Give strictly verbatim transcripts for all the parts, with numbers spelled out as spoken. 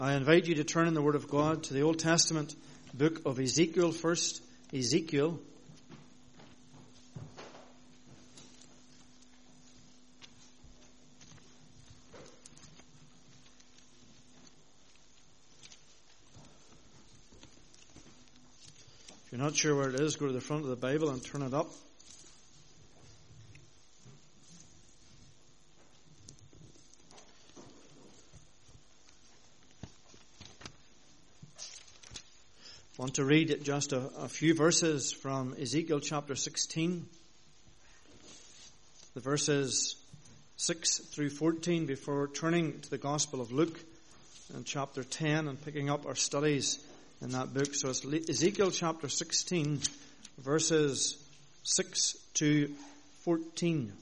I invite you to turn in the Word of God to the Old Testament book of Ezekiel first. Ezekiel. If you're not sure where it is, go to the front of the Bible and turn it up. I want to read just a, a few verses from Ezekiel chapter sixteen. The verses six through fourteen before turning to the Gospel of Luke in chapter ten and picking up our studies in that book. So it's Ezekiel chapter sixteen, verses six to fourteen.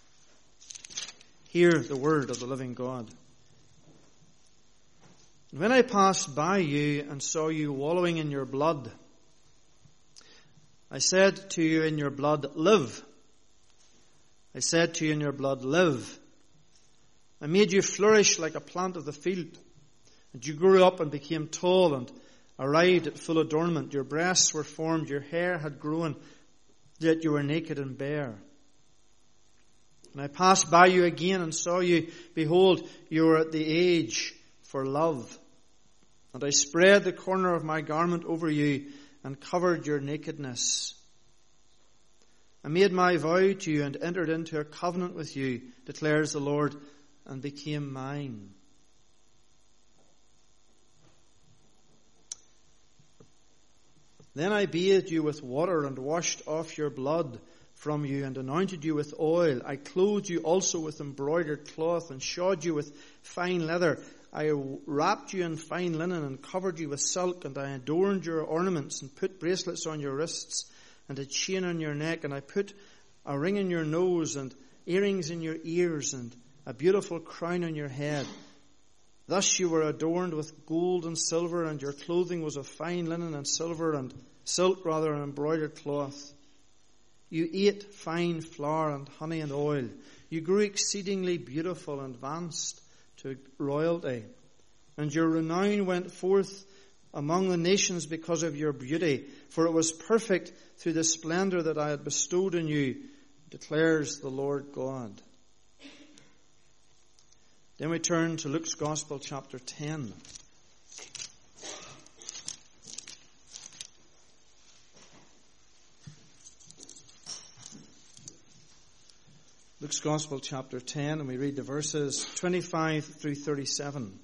Hear the word of the living God. When I passed by you and saw you wallowing in your blood, I said to you in your blood, live. I said to you in your blood, live. I made you flourish like a plant of the field, and you grew up and became tall and arrived at full adornment. Your breasts were formed, your hair had grown, yet you were naked and bare. And I passed by you again and saw you. Behold, you were at the age for love. And I spread the corner of my garment over you and covered your nakedness. I made my vow to you and entered into a covenant with you, declares the Lord, and became mine. Then I bathed you with water and washed off your blood from you and anointed you with oil. I clothed you also with embroidered cloth and shod you with fine leather. I wrapped you in fine linen and covered you with silk, and I adorned your ornaments and put bracelets on your wrists and a chain on your neck, and I put a ring in your nose and earrings in your ears and a beautiful crown on your head. Thus you were adorned with gold and silver, and your clothing was of fine linen and silver and silk rather and embroidered cloth. You ate fine flour and honey and oil. You grew exceedingly beautiful and advanced to royalty, and your renown went forth among the nations because of your beauty, for it was perfect through the splendor that I had bestowed on you, declares the Lord God. Then we turn to Luke's Gospel, chapter ten. Luke's Gospel, chapter ten, and we read the verses twenty-five through thirty-seven.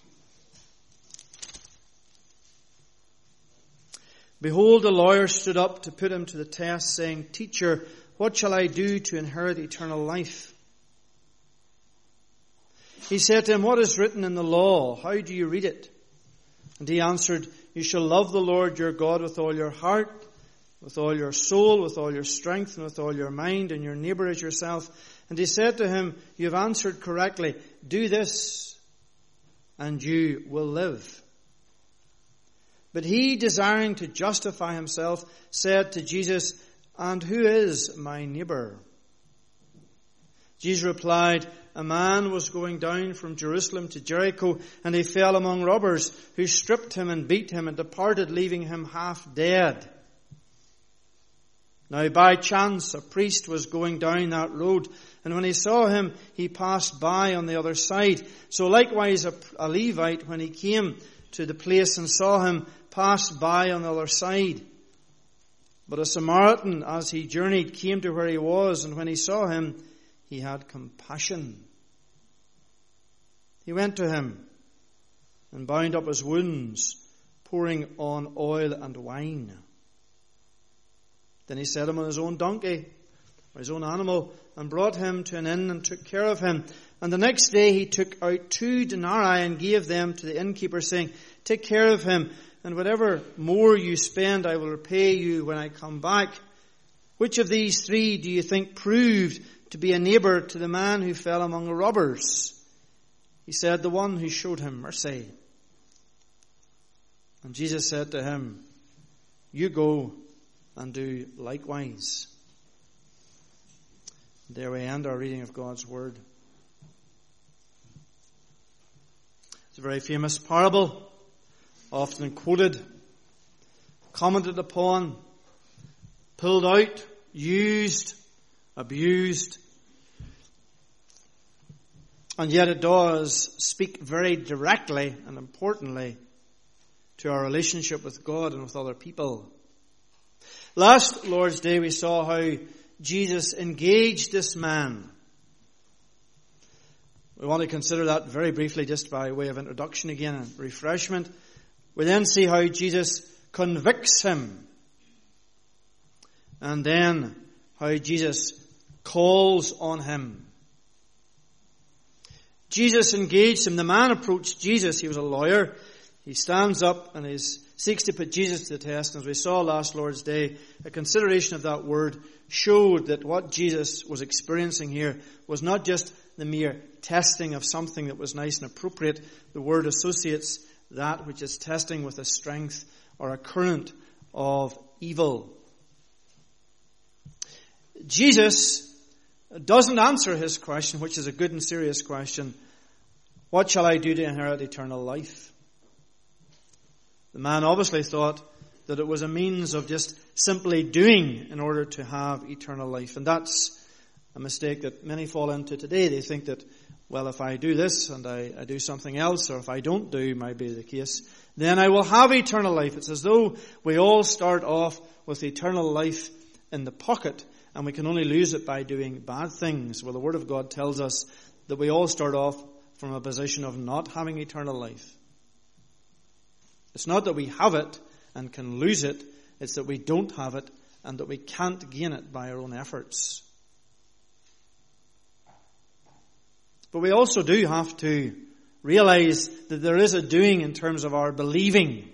Behold, a lawyer stood up to put him to the test, saying, Teacher, what shall I do to inherit eternal life? He said to him, What is written in the law? How do you read it? And he answered, You shall love the Lord your God with all your heart, with all your soul, with all your strength, and with all your mind, and your neighbor as yourself. And he said to him, You have answered correctly. Do this, and you will live. But he, desiring to justify himself, said to Jesus, And who is my neighbor? Jesus replied, A man was going down from Jerusalem to Jericho, and he fell among robbers, who stripped him and beat him and departed, leaving him half dead. Now by chance a priest was going down that road, and when he saw him, he passed by on the other side. So likewise a, a Levite, when he came to the place and saw him, passed by on the other side. But a Samaritan, as he journeyed, came to where he was, and when he saw him, he had compassion. He went to him and bound up his wounds, pouring on oil and wine. Then he set him on his own donkey, or his own animal, and brought him to an inn and took care of him. And the next day he took out two denarii and gave them to the innkeeper, saying, Take care of him, and whatever more you spend I will repay you when I come back. Which of these three do you think proved to be a neighbor to the man who fell among the robbers? He said, The one who showed him mercy. And Jesus said to him, You go and do likewise. There we end our reading of God's Word. It's a very famous parable, often quoted, commented upon, pulled out, used, abused. And yet it does speak very directly and importantly to our relationship with God and with other people. Last Lord's Day we saw how Jesus engaged this man. We want to consider that very briefly just by way of introduction again and refreshment. We then see how Jesus convicts him. And then how Jesus calls on him. Jesus engaged him. The man approached Jesus. He was a lawyer. He stands up and he seeks to put Jesus to the test. And as we saw last Lord's Day, a consideration of that word showed that what Jesus was experiencing here was not just the mere testing of something that was nice and appropriate. The word associates that which is testing with a strength or a current of evil. Jesus doesn't answer his question, which is a good and serious question. What shall I do to inherit eternal life? The man obviously thought that it was a means of just simply doing in order to have eternal life. And that's a mistake that many fall into today. They think that, well, if I do this and I, I do something else, or if I don't do, might be the case, then I will have eternal life. It's as though we all start off with eternal life in the pocket, and we can only lose it by doing bad things. Well, the Word of God tells us that we all start off from a position of not having eternal life. It's not that we have it and can lose it. It's that we don't have it and that we can't gain it by our own efforts. But we also do have to realize that there is a doing in terms of our believing.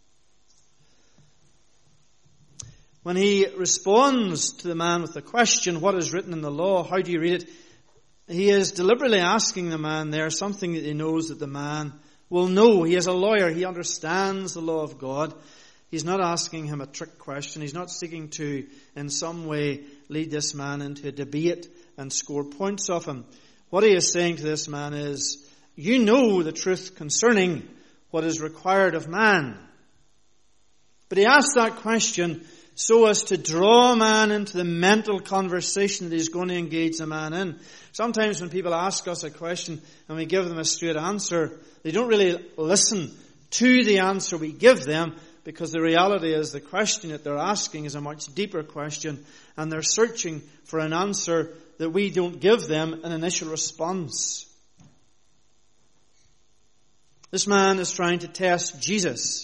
When he responds to the man with the question, what is written in the law? How do you read it? He is deliberately asking the man there something that he knows that the man will know. He is a lawyer. He understands the law of God. He's not asking him a trick question. He's not seeking to, in some way, lead this man into a debate and score points off him. What he is saying to this man is, you know the truth concerning what is required of man. But he asks that question so as to draw a man into the mental conversation that he's going to engage the man in. Sometimes when people ask us a question and we give them a straight answer, they don't really listen to the answer we give them, because the reality is the question that they're asking is a much deeper question, and they're searching for an answer that we don't give them an initial response. This man is trying to test Jesus.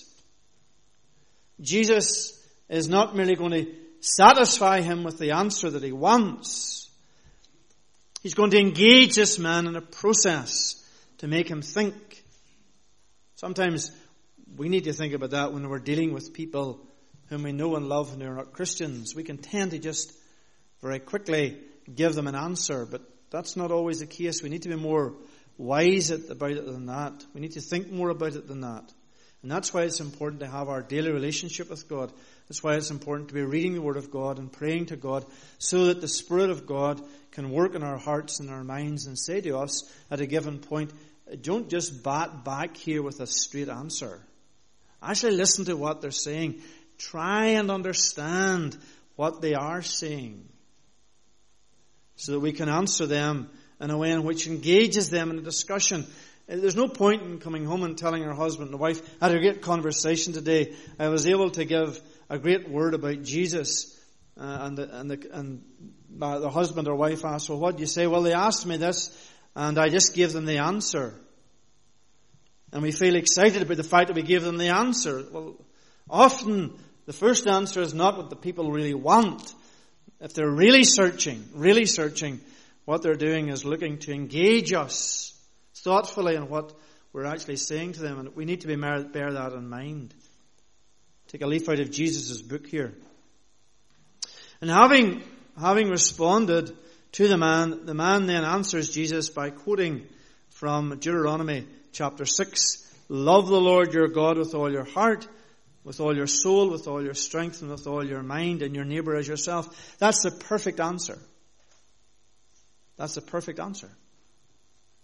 Jesus is not merely going to satisfy him with the answer that he wants. He's going to engage this man in a process to make him think. Sometimes we need to think about that when we're dealing with people whom we know and love and who are not Christians. We can tend to just very quickly give them an answer, but that's not always the case. We need to be more wise about it than that. We need to think more about it than that. And that's why it's important to have our daily relationship with God. That's why it's important to be reading the Word of God and praying to God, so that the Spirit of God can work in our hearts and our minds and say to us at a given point, don't just bat back here with a straight answer. Actually listen to what they're saying. Try and understand what they are saying, so that we can answer them in a way in which engages them in a discussion. There's no point in coming home and telling our husband and wife, I had a great conversation today. I was able to give a great word about Jesus. Uh, and the, and, the, and the husband or wife asks, well, what do you say? Well, they asked me this, and I just gave them the answer. And we feel excited about the fact that we gave them the answer. Well, often the first answer is not what the people really want. If they're really searching, really searching, what they're doing is looking to engage us thoughtfully in what we're actually saying to them. And we need to be bear that in mind. Take a leaf out of Jesus' book here. And having, having responded to the man, the man then answers Jesus by quoting from Deuteronomy chapter six. Love the Lord your God with all your heart, with all your soul, with all your strength, and with all your mind, and your neighbor as yourself. That's the perfect answer. That's the perfect answer.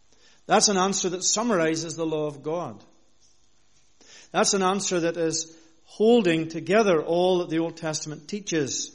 That's an answer that summarizes the law of God. That's an answer that is holding together all that the Old Testament teaches.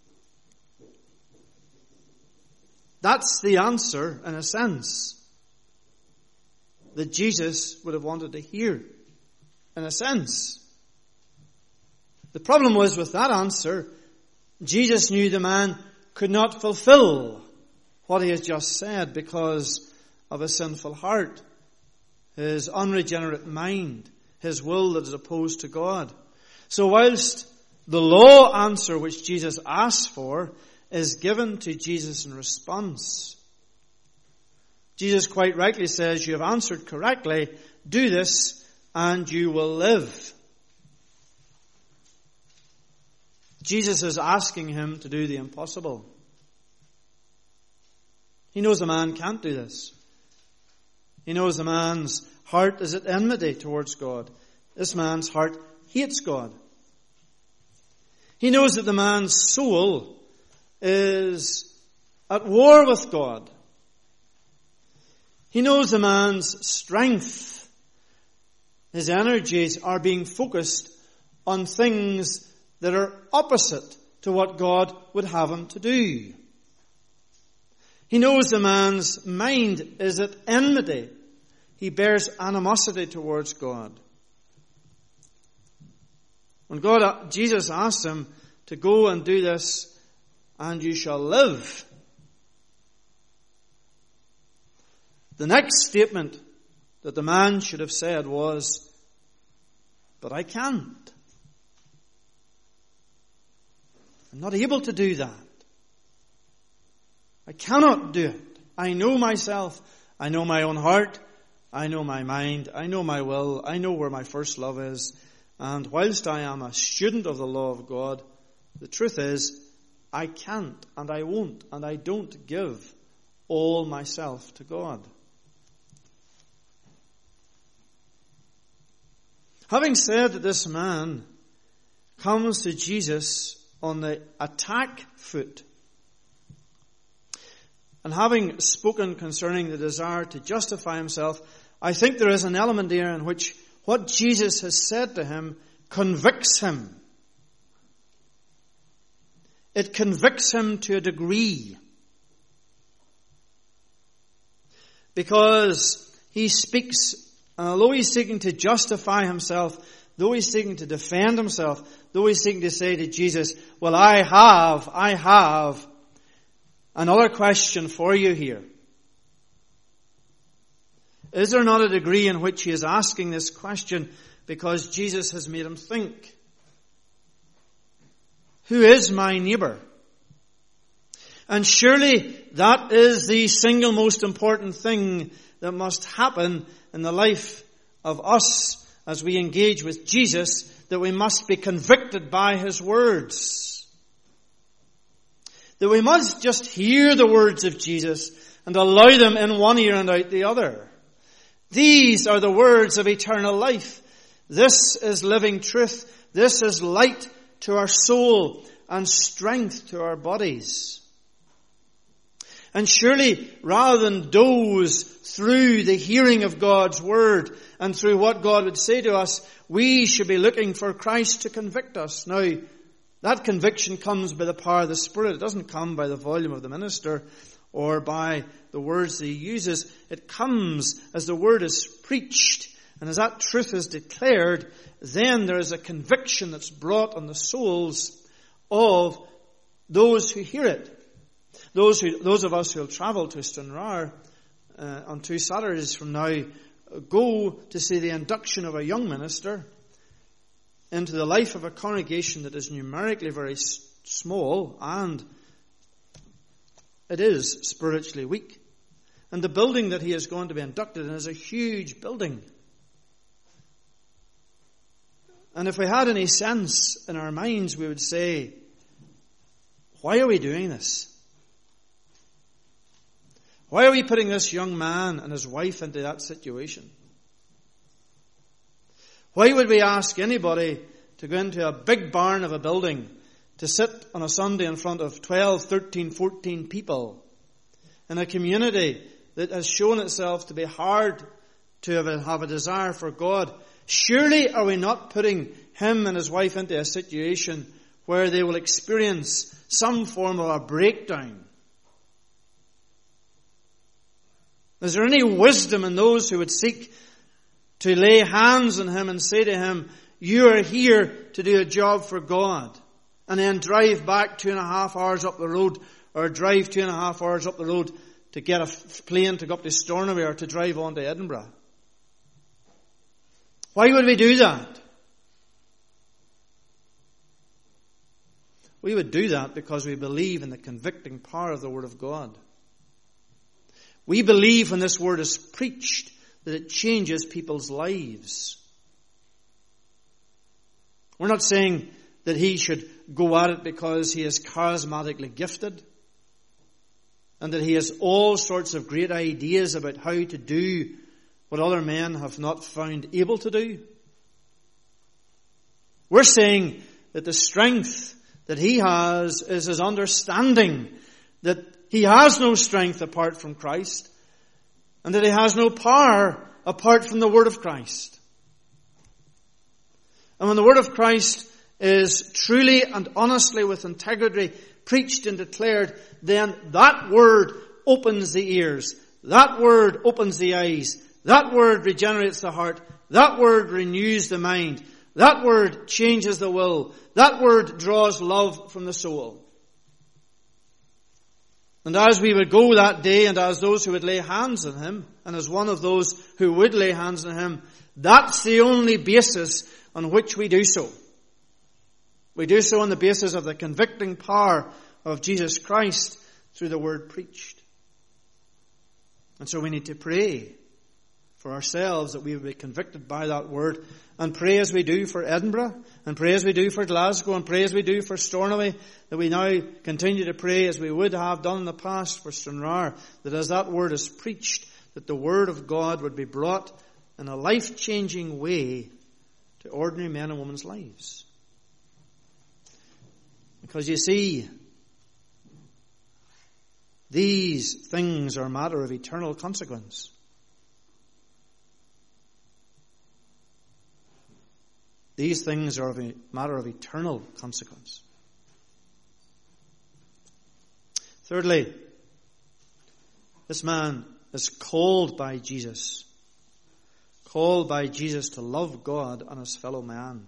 That's the answer, in a sense, that Jesus would have wanted to hear, in a sense. The problem was with that answer, Jesus knew the man could not fulfill what he had just said because of a sinful heart, his unregenerate mind, his will that is opposed to God. So whilst the law answer which Jesus asked for is given to Jesus in response, Jesus quite rightly says, you have answered correctly, do this and you will live. Jesus is asking him to do the impossible. He knows a man can't do this. He knows a man's heart is at enmity towards God. This man's heart hates God. He knows that the man's soul is at war with God. He knows the man's strength, his energies are being focused on things that are opposite to what God would have him to do. He knows the man's mind is at enmity. He bears animosity towards God. When God, Jesus asked him to go and do this, and you shall live, the next statement that the man should have said was, but I can't. I'm not able to do that. I cannot do it. I know myself. I know my own heart. I know my mind. I know my will. I know where my first love is. And whilst I am a student of the law of God, the truth is, I can't and I won't and I don't give all myself to God. Having said that this man comes to Jesus on the attack foot, and having spoken concerning the desire to justify himself, I think there is an element here in which what Jesus has said to him convicts him. It convicts him to a degree. Because he speaks, and although he's seeking to justify himself, though he's seeking to defend himself, though he's seeking to say to Jesus, well, I have, I have another question for you here. Is there not a degree in which he is asking this question because Jesus has made him think? Who is my neighbour? And surely that is the single most important thing that must happen in the life of us as we engage with Jesus, that we must be convicted by his words. That we must just hear the words of Jesus and allow them in one ear and out the other. These are the words of eternal life. This is living truth. This is light to our soul and strength to our bodies. And surely, rather than doze through the hearing of God's word and through what God would say to us, we should be looking for Christ to convict us. Now, that conviction comes by the power of the Spirit. It doesn't come by the volume of the minister or by the words that he uses. It comes as the word is preached. And as that truth is declared, then there is a conviction that's brought on the souls of those who hear it. Those who, those of us who will travel to Stranraer uh, on two Saturdays from now go to see the induction of a young minister into the life of a congregation that is numerically very s- small and it is spiritually weak. And the building that he is going to be inducted in is a huge building. And if we had any sense in our minds, we would say, why are we doing this? Why are we putting this young man and his wife into that situation? Why would we ask anybody to go into a big barn of a building to sit on a Sunday in front of twelve, thirteen, fourteen people in a community that has shown itself to be hard to have a, have a desire for God, surely are we not putting him and his wife into a situation where they will experience some form of a breakdown? Is there any wisdom in those who would seek to lay hands on him and say to him, you are here to do a job for God, and then drive back two and a half hours up the road, or drive two and a half hours up the road to get a plane to go up to Stornoway or to drive on to Edinburgh? Why would we do that? We would do that because we believe in the convicting power of the Word of God. We believe when this Word is preached that it changes people's lives. We're not saying that he should go at it because he is charismatically gifted and that he has all sorts of great ideas about how to do what other men have not found able to do. We're saying that the strength that he has is his understanding that he has no strength apart from Christ, and that he has no power apart from the Word of Christ. And when the Word of Christ is truly and honestly with integrity preached and declared, then that Word opens the ears, that Word opens the eyes, that Word regenerates the heart, that Word renews the mind, that Word changes the will, that Word draws love from the soul. And as we would go that day, and as those who would lay hands on him, and as one of those who would lay hands on him, that's the only basis on which we do so. We do so on the basis of the convicting power of Jesus Christ through the Word preached. And so we need to pray for ourselves that we would be convicted by that Word, and pray as we do for Edinburgh, and pray as we do for Glasgow, and pray as we do for Stornoway, that we now continue to pray as we would have done in the past for Stranraer, that as that Word is preached, that the Word of God would be brought in a life-changing way to ordinary men and women's lives. Because you see, these things are a matter of eternal consequence. These things are of a matter of eternal consequence. Thirdly, this man is called by Jesus. Called by Jesus to love God and his fellow man.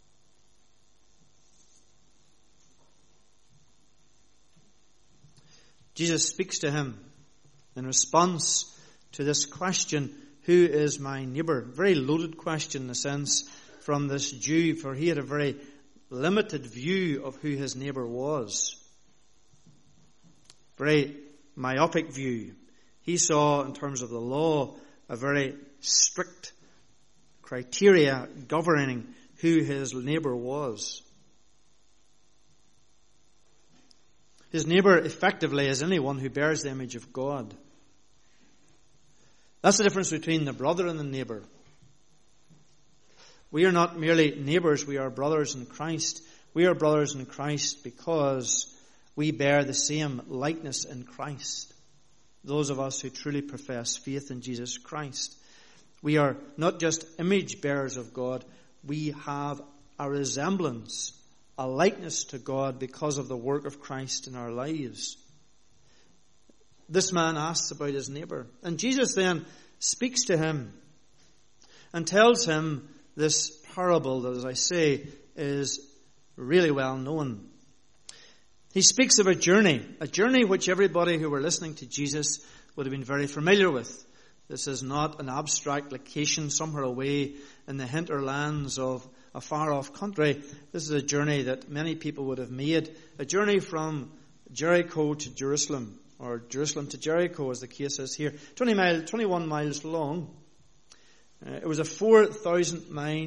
Jesus speaks to him in response to this question, who is my neighbour? Very loaded question in a sense from this Jew, for he had a very limited view of who his neighbour was. Very myopic view. He saw, in terms of the law, a very strict criteria governing who his neighbour was. His neighbour effectively is anyone who bears the image of God. That's the difference between the brother and the neighbour. We are not merely neighbours, we are brothers in Christ. We are brothers in Christ because we bear the same likeness in Christ. Those of us who truly profess faith in Jesus Christ. We are not just image bearers of God, we have a resemblance, a likeness to God because of the work of Christ in our lives. This man asks about his neighbour, and Jesus then speaks to him and tells him this parable that, as I say, is really well known. He speaks of a journey, a journey which everybody who were listening to Jesus would have been very familiar with. This is not an abstract location somewhere away in the hinterlands of a far-off country. This is a journey that many people would have made, a journey from Jericho to Jerusalem, or Jerusalem to Jericho, as the case is here. twenty miles, twenty-one miles long. Uh, it was a four thousand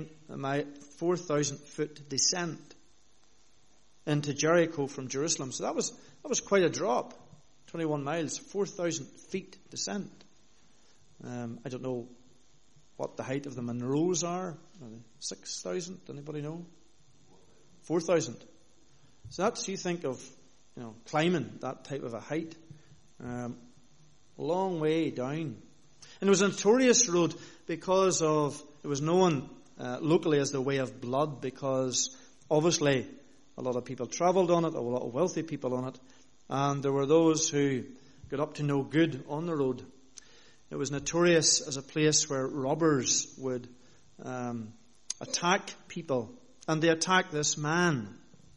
foot descent into Jericho from Jerusalem. So that was that was quite a drop. twenty-one miles, four thousand feet descent. Um, I don't know what the height of the Munros are. six thousand, anybody know? four thousand. So that's, you think of, you know, climbing that type of a height. Um, a long way down. And it was a notorious road because of, it was known uh, locally as the Way of Blood, because obviously a lot of people travelled on it, a lot of wealthy people on it, and there were those who got up to no good on the road. It was notorious as a place where robbers would um, attack people, and they attack this man.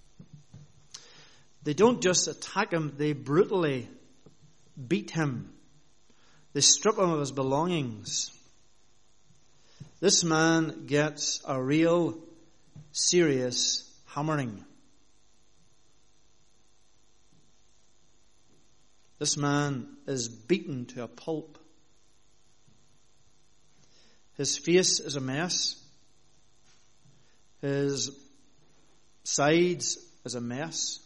They don't just attack him, they brutally beat him. They strip him of his belongings. This man gets a real serious hammering. This man is beaten to a pulp. His face is a mess. His sides is a mess.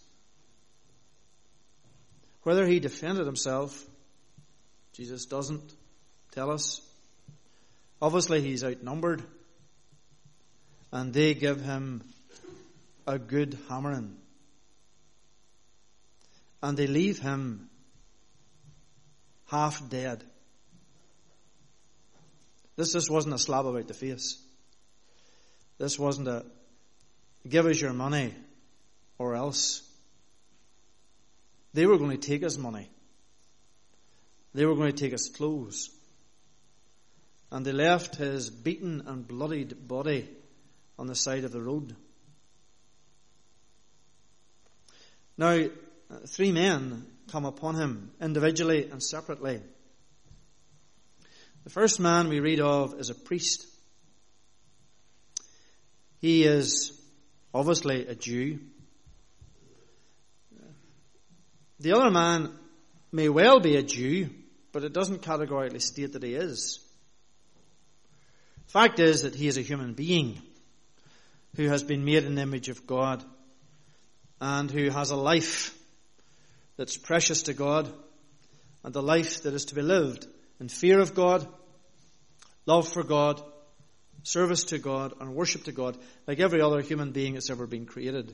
Whether he defended himself, Jesus doesn't tell us. Obviously he's outnumbered, and they give him a good hammering. And they leave him half dead. This just wasn't a slap about the face. This wasn't a give us your money or else. They were going to take his money. They were going to take his clothes. And they left his beaten and bloodied body on the side of the road. Now, three men come upon him individually and separately. The first man we read of is a priest. He is obviously a Jew. The other man may well be a Jew, but it doesn't categorically state that he is. Fact is that he is a human being who has been made in the image of God and who has a life that's precious to God, and the life that is to be lived in fear of God, love for God, service to God, and worship to God, like every other human being that's ever been created.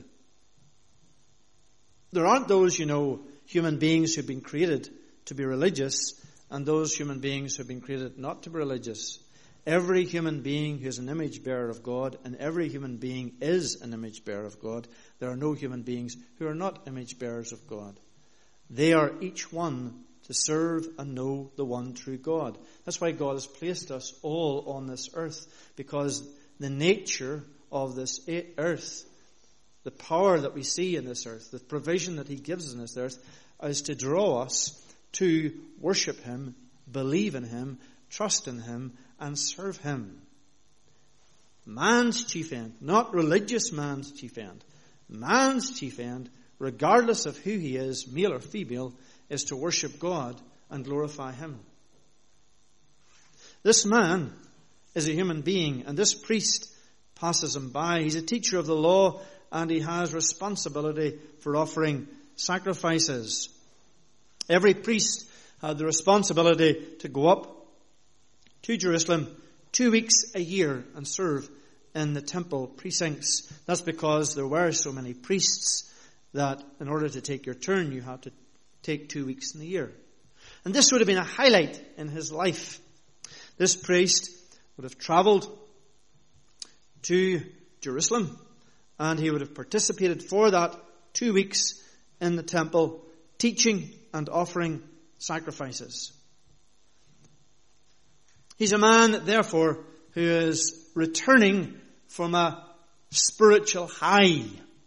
There aren't those, you know, human beings who've been created to be religious and those human beings who've been created not to be religious. Every human being who is an image bearer of God, and every human being is an image bearer of God. There are no human beings who are not image bearers of God. They are each one to serve and know the one true God. That's why God has placed us all on this earth, because the nature of this earth, the power that we see in this earth, the provision that he gives us in this earth, is to draw us to worship him, believe in him, trust in him, and serve him. Man's chief end, not religious man's chief end, man's chief end, regardless of who he is, male or female, is to worship God and glorify him. This man is a human being, and this priest passes him by. He's a teacher of the law, and he has responsibility for offering sacrifices. Every priest had the responsibility to go up to Jerusalem two weeks a year and serve in the temple precincts. That's because there were so many priests that in order to take your turn, you had to take two weeks in the year. And this would have been a highlight in his life. This priest would have travelled to Jerusalem, and he would have participated for that two weeks in the temple, teaching and offering sacrifices. He's a man, therefore, who is returning from a spiritual high.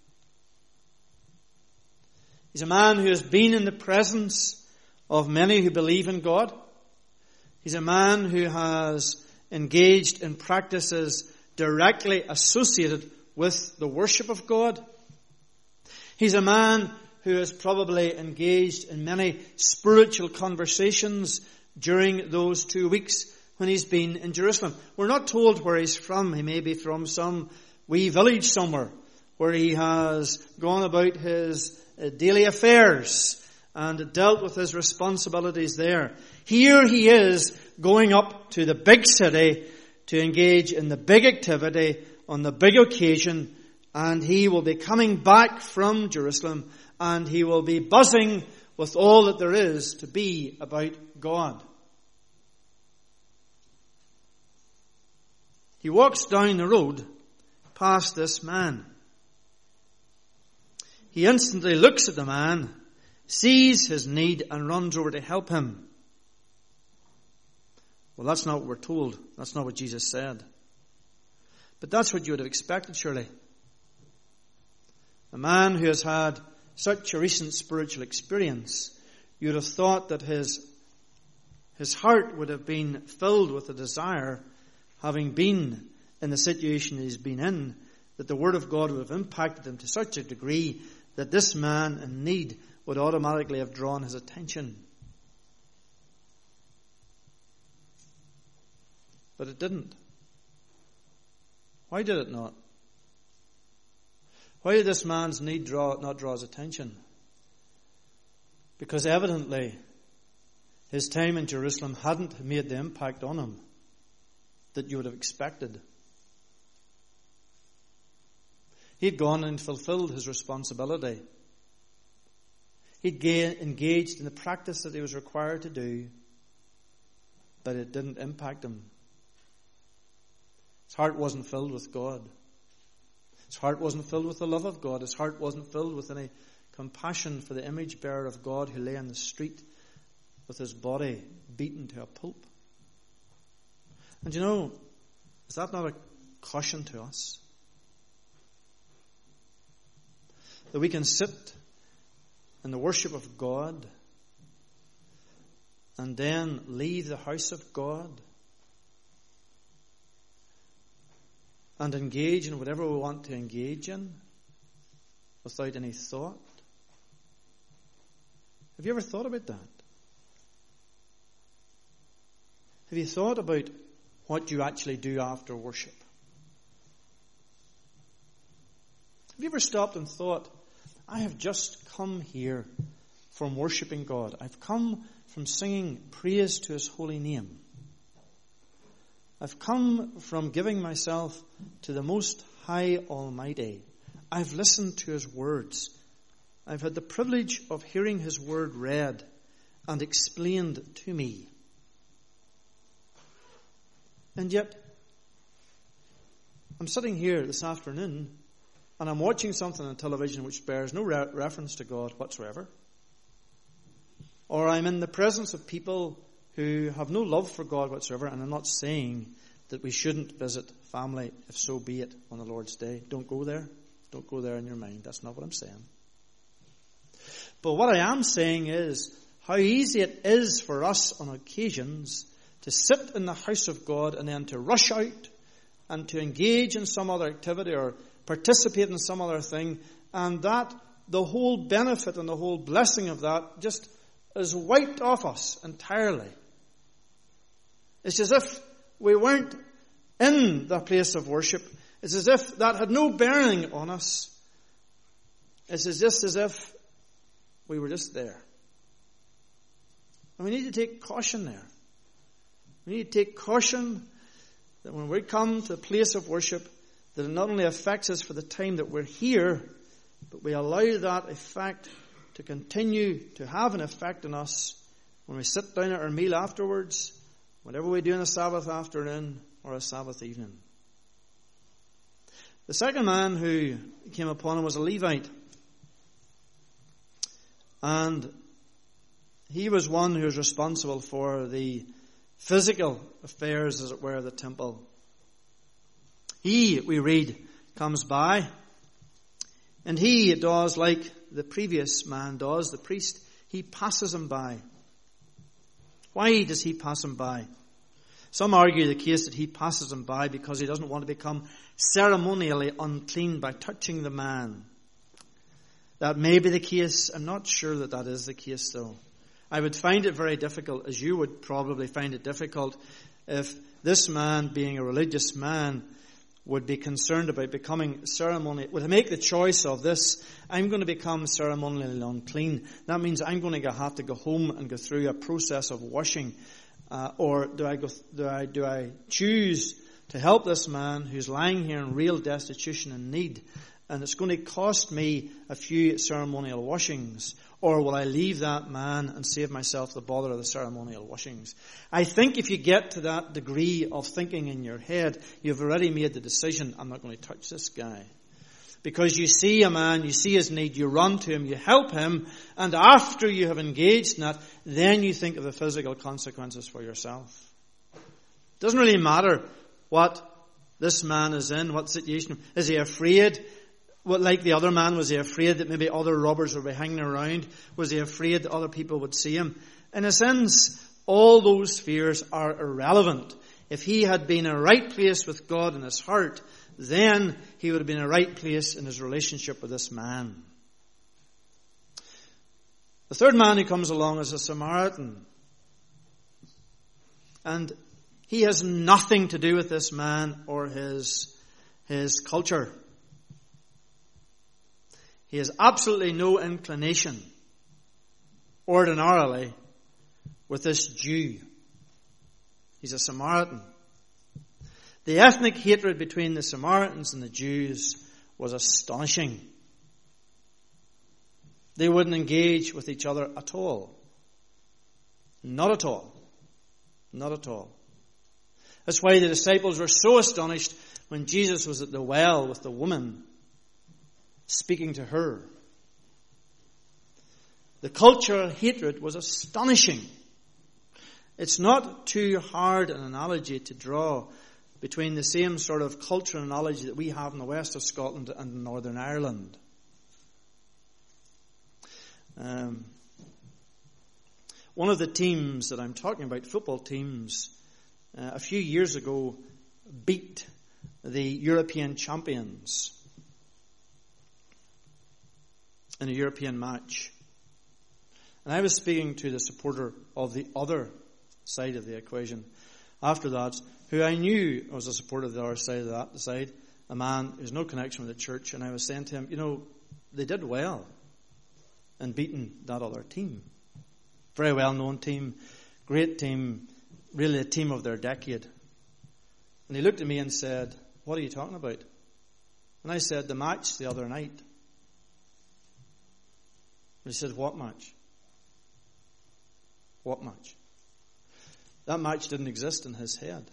He's a man who has been in the presence of many who believe in God. He's a man who has engaged in practices directly associated with the worship of God. He's a man who has probably engaged in many spiritual conversations during those two weeks when he's been in Jerusalem. We're not told where he's from. He may be from some wee village somewhere where he has gone about his daily affairs and dealt with his responsibilities there. Here he is going up to the big city to engage in the big activity on the big occasion, and he will be coming back from Jerusalem, and he will be buzzing with all that there is to be about God. He walks down the road past this man. He instantly looks at the man, sees his need, and runs over to help him. Well, that's not what we're told. That's not what Jesus said. But that's what you would have expected, surely. A man who has had such a recent spiritual experience, you would have thought that his, his heart would have been filled with a desire, having been in the situation he's been in, that the Word of God would have impacted him to such a degree that this man in need would automatically have drawn his attention. But it didn't. Why did it not? Why did this man's need draw, not draw his attention? Because evidently his time in Jerusalem hadn't made the impact on him that you would have expected. He'd gone and fulfilled his responsibility. He'd engaged in the practice that he was required to do, but it didn't impact him. His heart wasn't filled with God. His heart wasn't filled with the love of God. His heart wasn't filled with any compassion for the image bearer of God who lay in the street with his body beaten to a pulp. And you know, is that not a caution to us? That we can sit in the worship of God and then leave the house of God and engage in whatever we want to engage in without any thought. Have you ever thought about that? Have you thought about what you actually do after worship? Have you ever stopped and thought, I have just come here from worshipping God. I've come from singing praise to His holy name. I've come from giving myself to the Most High Almighty. I've listened to His words. I've had the privilege of hearing His word read and explained to me. And yet, I'm sitting here this afternoon and I'm watching something on television which bears no re- reference to God whatsoever. Or I'm in the presence of people who have no love for God whatsoever, and I'm not saying that we shouldn't visit family, if so be it, on the Lord's Day. Don't go there. Don't go there in your mind. That's not what I'm saying. But what I am saying is how easy it is for us on occasions to sit in the house of God and then to rush out and to engage in some other activity or participate in some other thing, and that the whole benefit and the whole blessing of that just is wiped off us entirely. It's as if we weren't in the place of worship. It's as if that had no bearing on us. It's just as if we were just there. And we need to take caution there. We need to take caution that when we come to the place of worship, that it not only affects us for the time that we're here, but we allow that effect to continue to have an effect on us when we sit down at our meal afterwards, whatever we do on a Sabbath afternoon or a Sabbath evening. The second man who came upon him was a Levite. And he was one who was responsible for the physical affairs, as it were, of the temple. He, we read, comes by, and he does like the previous man does, the priest. He passes him by. Why does he pass him by? Some argue the case that he passes him by because he doesn't want to become ceremonially unclean by touching the man. That may be the case. I'm not sure that that is the case, though. I would find it very difficult, as you would probably find it difficult, if this man, being a religious man, would be concerned about becoming ceremonial, would make the choice of this, I'm going to become ceremonially unclean. That means I'm going to have to go home and go through a process of washing. Uh, or do I go, do I, do I choose to help this man who's lying here in real destitution and need, and it's going to cost me a few ceremonial washings? Or will I leave that man and save myself the bother of the ceremonial washings? I think if you get to that degree of thinking in your head, you've already made the decision, I'm not going to touch this guy. Because you see a man, you see his need, you run to him, you help him, and after you have engaged in that, then you think of the physical consequences for yourself. It doesn't really matter what this man is in, what situation. Is he afraid? What, like the other man, was he afraid that maybe other robbers would be hanging around? Was he afraid that other people would see him? In a sense, all those fears are irrelevant. If he had been in a right place with God in his heart, then he would have been in a right place in his relationship with this man. The third man who comes along is a Samaritan. And he has nothing to do with this man or his, his culture. He has absolutely no inclination, ordinarily, with this Jew. He's a Samaritan. The ethnic hatred between the Samaritans and the Jews was astonishing. They wouldn't engage with each other at all. Not at all. Not at all. That's why the disciples were so astonished when Jesus was at the well with the woman, speaking to her. The cultural hatred was astonishing. It's not too hard an analogy to draw between the same sort of cultural analogy that we have in the west of Scotland and in Northern Ireland. Um, one of the teams that I'm talking about, football teams, uh, a few years ago beat the European champions in a European match. And I was speaking to the supporter of the other side of the equation after that, who I knew was a supporter of the other side of that side, a man who's no connection with the church, and I was saying to him, you know, they did well in beating that other team. Very well known team, great team, really a team of their decade. And he looked at me and said, what are you talking about? And I said, the match the other night. And he said, what match? What match? That match didn't exist in his head.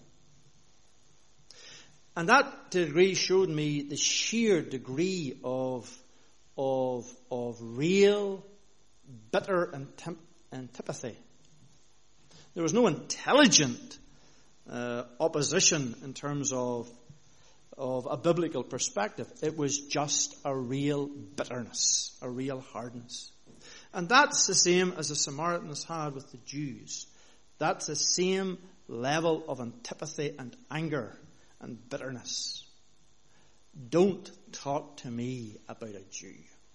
And that degree showed me the sheer degree of, of, of real, bitter antip- antipathy. There was no intelligent uh, opposition in terms of, of a biblical perspective. It was just a real bitterness, a real hardness. And that's the same as the Samaritans had with the Jews. That's the same level of antipathy and anger and bitterness. Don't talk to me about a Jew.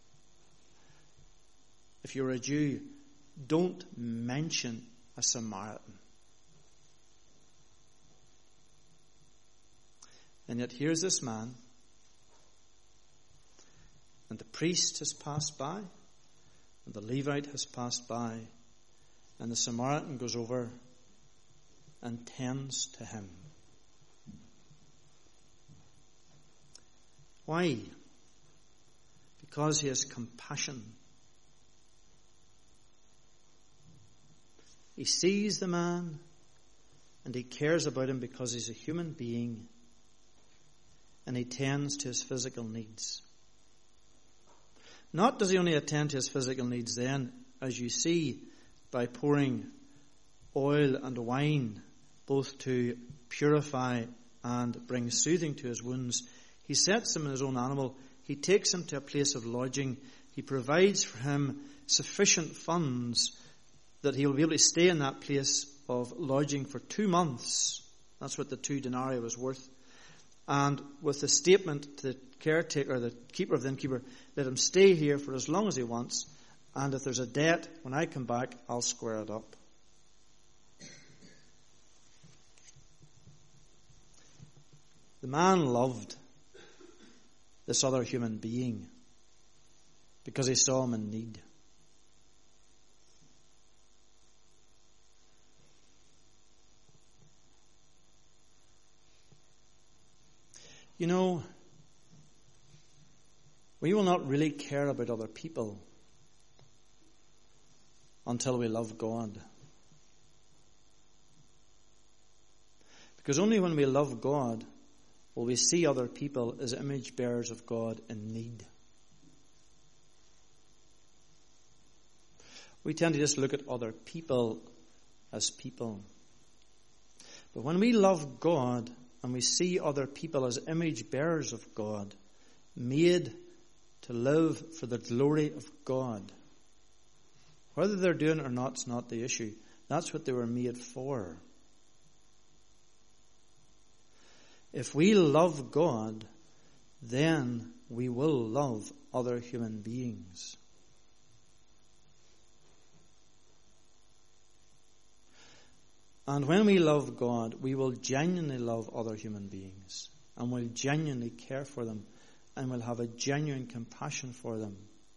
If you're a Jew, don't mention a Samaritan. And yet here's this man, and the priest has passed by, and the Levite has passed by, and the Samaritan goes over and tends to him. Why? Because he has compassion. He sees the man and he cares about him because he's a human being, and he tends to his physical needs. Not does he only attend to his physical needs then, as you see, by pouring oil and wine, both to purify and bring soothing to his wounds. He sets him in his own animal. He takes him to a place of lodging. He provides for him sufficient funds that he will be able to stay in that place of lodging for two months. That's what the two denarii was worth. And with the statement to the caretaker, the keeper of the innkeeper, let him stay here for as long as he wants, and if there's a debt, when I come back, I'll square it up. The man loved this other human being because he saw him in need. You know, we will not really care about other people until we love God. Because only when we love God will we see other people as image bearers of God in need. We tend to just look at other people as people. But when we love God and we see other people as image bearers of God, made to live for the glory of God, whether they're doing it or not is not the issue. That's what they were made for. If we love God, then we will love other human beings. And when we love God, we will genuinely love other human beings and will genuinely care for them and will have a genuine compassion for them.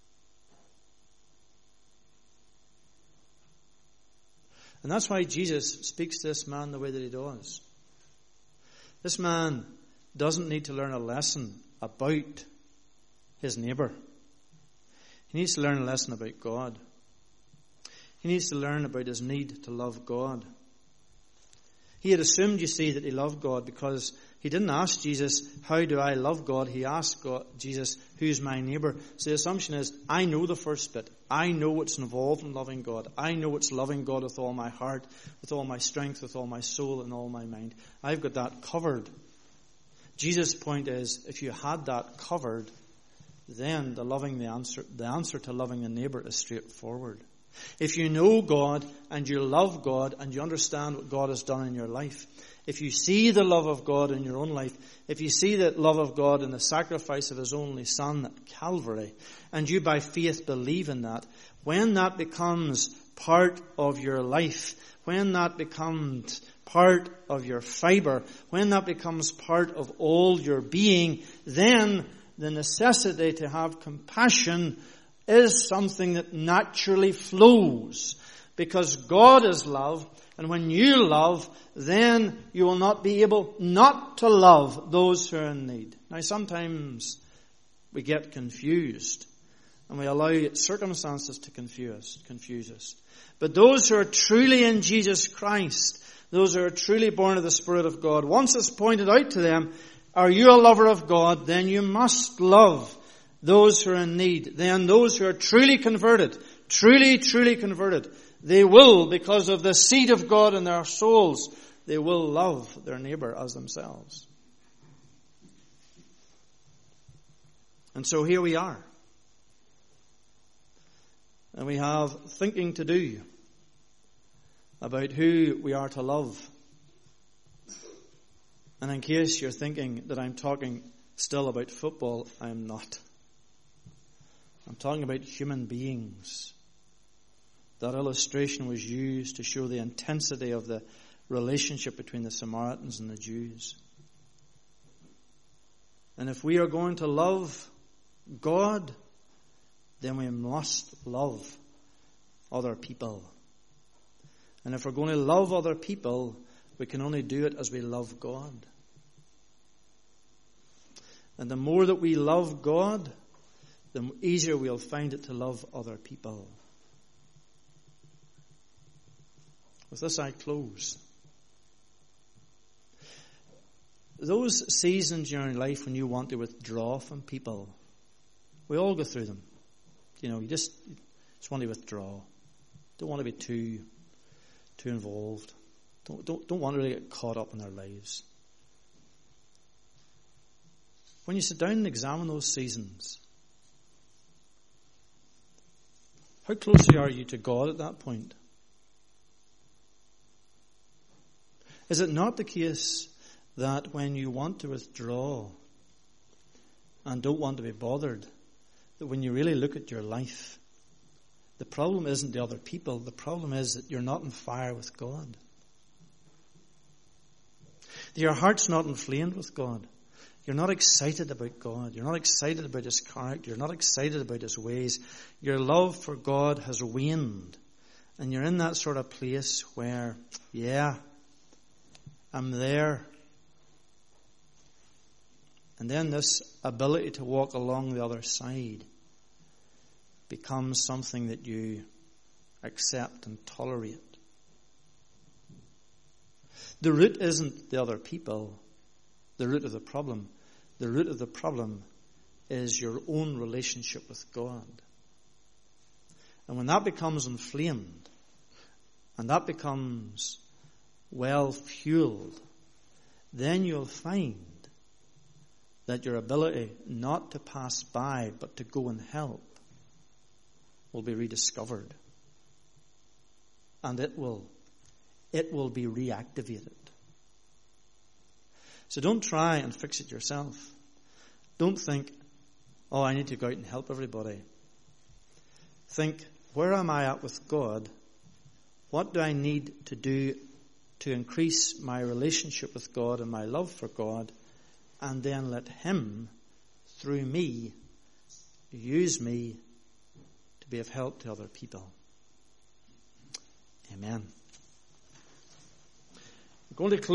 And that's why Jesus speaks to this man the way that he does. This man doesn't need to learn a lesson about his neighbour. He needs to learn a lesson about God. He needs to learn about his need to love God. He had assumed, you see, that he loved God because he didn't ask Jesus, how do I love God? He asked God, Jesus, who's my neighbour? So the assumption is, I know the first bit. I know what's involved in loving God. I know what's loving God with all my heart, with all my strength, with all my soul and all my mind. I've got that covered. Jesus' point is, if you had that covered, then the loving the answer, the answer to loving the neighbour is straightforward. If you know God and you love God and you understand what God has done in your life, if you see the love of God in your own life, if you see the love of God in the sacrifice of his only Son at Calvary, and you by faith believe in that, when that becomes part of your life, when that becomes part of your fibre, when that becomes part of all your being, then the necessity to have compassion is something that naturally flows, because God is love, and when you love, then you will not be able not to love those who are in need. Now sometimes we get confused, and we allow circumstances to confuse, confuse us. But those who are truly in Jesus Christ, those who are truly born of the Spirit of God, once it's pointed out to them, are you a lover of God? Then you must love those who are in need. Then those who are truly converted, truly, truly converted, they will, because of the seed of God in their souls, they will love their neighbour as themselves. And so here we are. And we have thinking to do about who we are to love. And in case you're thinking that I'm talking still about football, I am not. I'm talking about human beings. That illustration was used to show the intensity of the relationship between the Samaritans and the Jews. And if we are going to love God, then we must love other people. And if we're going to love other people, we can only do it as we love God. And the more that we love God, the easier we'll find it to love other people. With this I close. Those seasons in your life when you want to withdraw from people, we all go through them. You know, you just, just want to withdraw. Don't want to be too, too involved. Don't, don't, don't want to really get caught up in their lives. When you sit down and examine those seasons, how closely are you to God at that point? Is it not the case that when you want to withdraw and don't want to be bothered, that when you really look at your life, the problem isn't the other people, the problem is that you're not on fire with God. Your heart's not inflamed with God. You're not excited about God. You're not excited about his character. You're not excited about his ways. Your love for God has waned. And you're in that sort of place where, yeah, I'm there. And then this ability to walk along the other side becomes something that you accept and tolerate. The root isn't the other people, the root of the problem. The root of the problem is your own relationship with God. And when that becomes inflamed, and that becomes well fueled, then you'll find that your ability not to pass by but to go and help will be rediscovered. And it will, it will be reactivated. So don't try and fix it yourself. Don't think, oh, I need to go out and help everybody. Think, where am I at with God? What do I need to do to increase my relationship with God and my love for God? And then let Him, through me, use me to be of help to other people. Amen. I'm going to close.